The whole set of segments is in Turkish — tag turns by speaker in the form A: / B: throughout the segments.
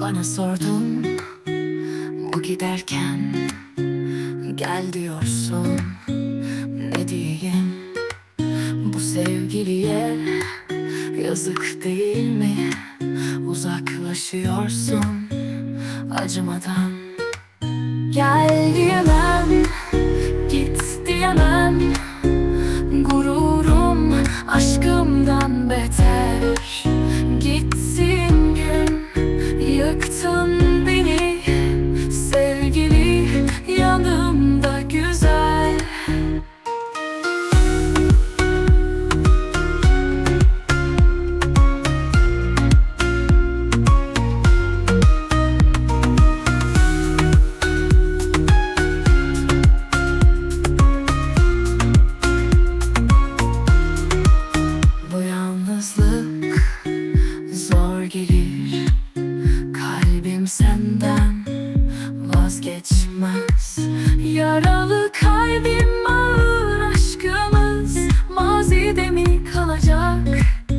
A: Bana sordun bu giderken, gel diyorsun, ne diyeyim? Bu sevgiliye yazık değil mi? Uzaklaşıyorsun acımadan. Gel diyemem, git diyemem. Gururum aşkımdan beter. Gitsin gün, yıktın beni. Sevgili yanımda güzel. Bu yalnızlık zor gelir, kalbim senden vazgeçmez. Yaralı kalbim ağır, aşkımız mazide mi kalacak?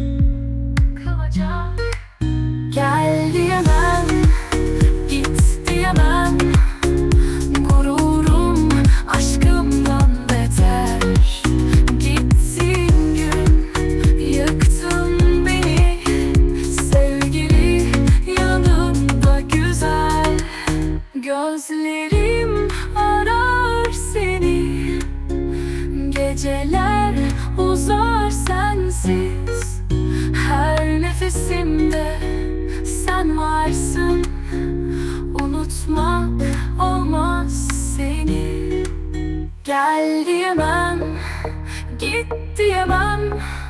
A: Gel diyemem, git diyemem. Gururum aşkımdan beter. Gitsin gün, yıktın beni. Sevgili yanımda güzel. Gözlerim arar seni, geceler uzar sensiz. Her nefesimde sen varsın, unutmak olmaz seni. Gel diyemem, git diyemem.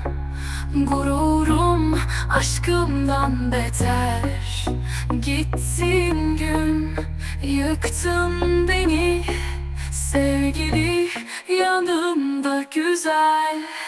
A: Gururum aşkımdan beter. Gitsin gün, yıktın beni. Sevgili yanımda güzel.